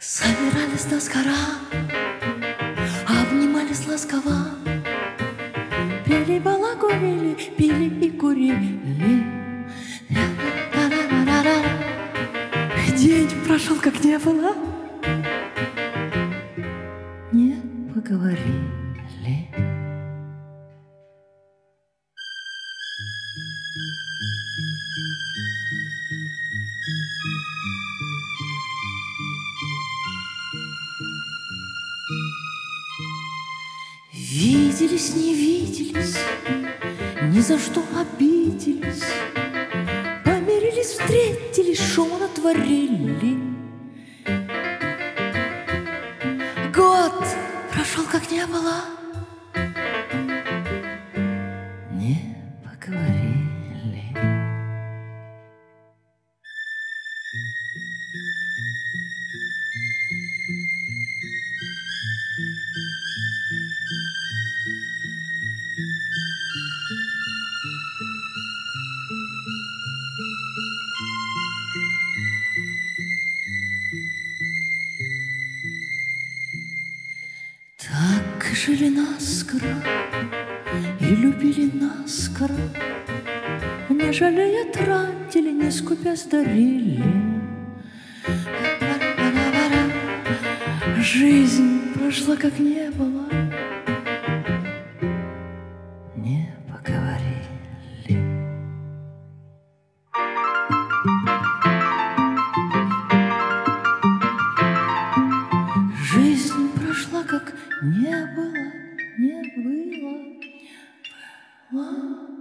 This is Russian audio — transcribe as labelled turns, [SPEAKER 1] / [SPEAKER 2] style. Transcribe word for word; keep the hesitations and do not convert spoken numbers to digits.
[SPEAKER 1] Собирались доскора, обнимались ласково, пели, балагурили, пили и курили. День прошел, как не было, не поговорили. Виделись, не виделись, ни за что обиделись, помирились, встретились, шум натворили. Год прошел, как не было, не поговорили. Так жили наскоро и любили наскоро, не жалея тратили, не скупясь дарили. Жизнь прошла, как не было, не поговорили. Жизнь прошла, как не было, не было, было.